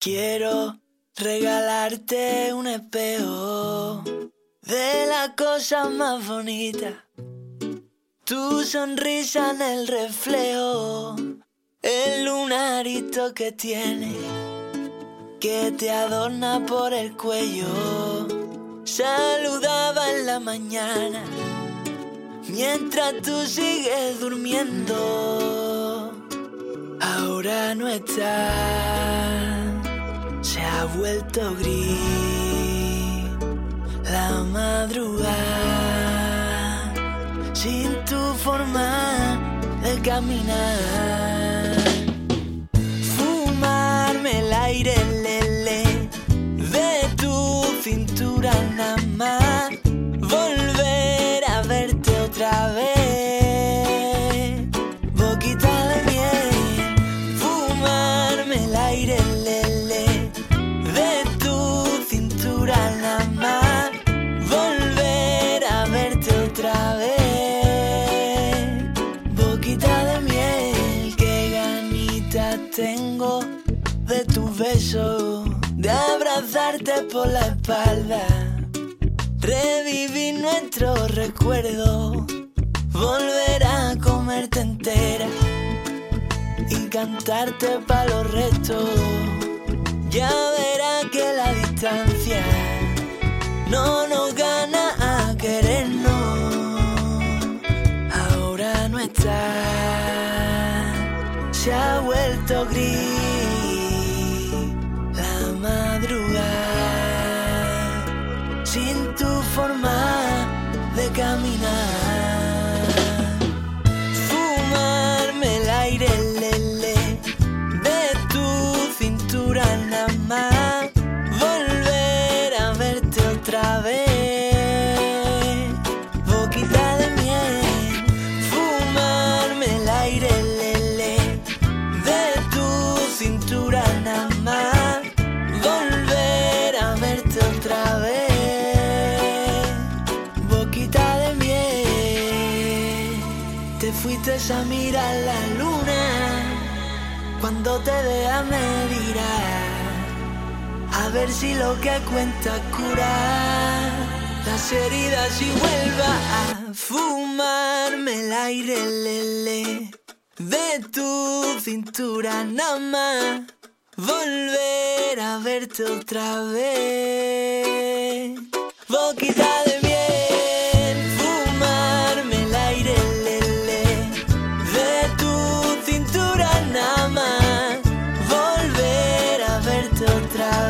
Quiero regalarte un espejo de la cosa más bonita. Tu sonrisa en el reflejo, el lunarito que tiene, que te adorna por el cuello. Saludaba en la mañana, mientras tú sigues durmiendo. Ahora no está, se ha vuelto gris la madrugada, sin tu forma de caminar. Fumarme el aire lele de tu cintura nada más, volver a verte otra vez, boquita de miel. Fumarme el aire lele de tu cintura nada más, volver a verte otra vez, boquita de miel. Qué ganitas tengo de tu beso, de abrazarte por la espalda, revivir nuestros recuerdos, volver a comerte entera y cantarte pa' los restos. Ya verás que la distancia no nos gana a querernos. Ahora no está, se ha vuelto gris la madrugada, sin tu forma de caminar. Fumarme el aire lele de tu cintura nada más, volver a verte otra vez, boquita de miel. Fumarme el aire lele de tu cintura nada más, volver a verte otra vez, boquita de miel. Te fuiste a mirar la luna, cuando te veas me dirás, a ver si lo que cuenta cura las heridas y vuelva a fumarme el aire lele de tu cintura nada más, volver a verte otra vez, boquita de miel. Fumarme el aire lele de tu cintura nada más, volver a verte otra